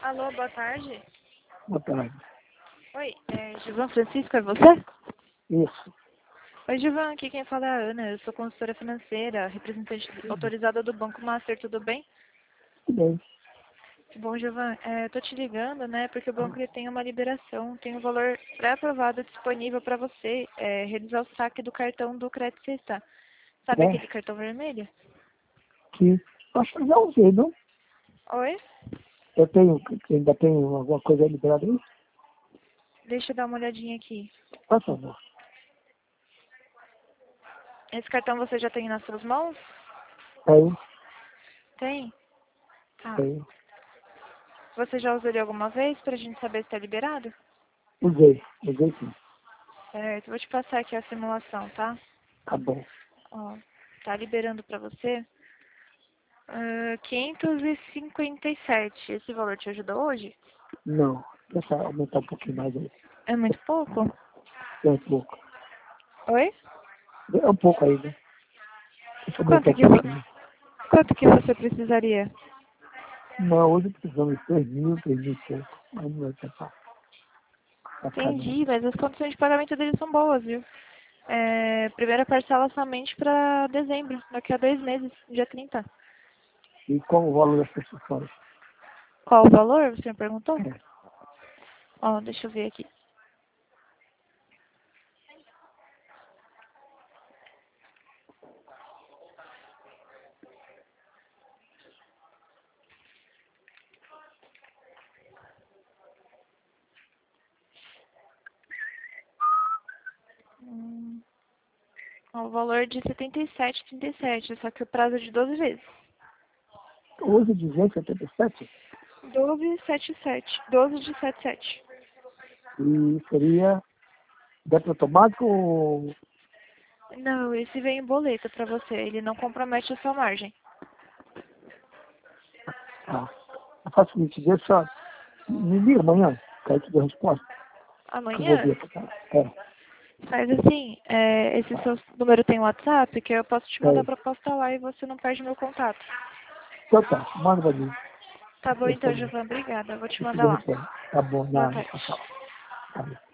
Alô, boa tarde. Boa tarde. Oi, Gilvan Francisco, é você? Isso. Oi, Gilvan, aqui quem fala é a Ana. Eu sou consultora financeira, representante autorizada do Banco Master, tudo bem? Tudo bem. Bom, Gilvan, tô te ligando, né, porque o banco ele tem uma liberação, tem um valor pré-aprovado disponível para você realizar o saque do cartão do Crédito Sexta. Sabe É, aquele cartão vermelho? que acho que eu já usei, não? Oi? Ainda tenho alguma coisa liberada aí? Deixa eu dar uma olhadinha aqui. Por favor. Esse cartão você já tem nas suas mãos? Tenho, Tem? Tá. tenho. Você já usou ele alguma vez pra gente saber se tá liberado? Usei sim. Certo, vou te passar aqui a simulação, tá? Tá bom. Ó, tá liberando pra você 557. Esse valor te ajudou hoje? Não, deixa eu aumentar um pouquinho mais aí. É muito pouco? É um pouco. Oi? É um pouco aí, né? Deixa eu aumentar Quanto um que, pouquinho. quanto que você precisaria? Não, hoje precisamos de 3.000 e pouco. Mas não vai passar. Vai ficar não. Entendi, mas as condições de pagamento deles são boas, viu? Primeira parcela somente pra dezembro, daqui a 2 meses, dia 30. E qual o valor das prestações? Qual o valor, você me perguntou? É. Ó, deixa eu ver aqui. Ó, o valor de 77,37, só que o prazo é de 12 vezes. Hoje 277 12 de 77. e seria débito automático ou... Não, esse vem em boleto pra você, ele não compromete a sua margem. Tá. Eu faço o seguinte, deixa... Me liga amanhã, que aí te dou a resposta. Que eu vou Amanhã, ver aqui, tá? É, faz assim, esse seu número tem WhatsApp, que eu posso te mandar a é. proposta lá e você não perde meu contato. Então tá, manda pra mim. Tá bom então, Responde. Giovana, obrigada, eu vou te Eu te mandar dou a lá. resposta. Tá bom, Boa nada, tarde. tchau, tchau. Tá bom.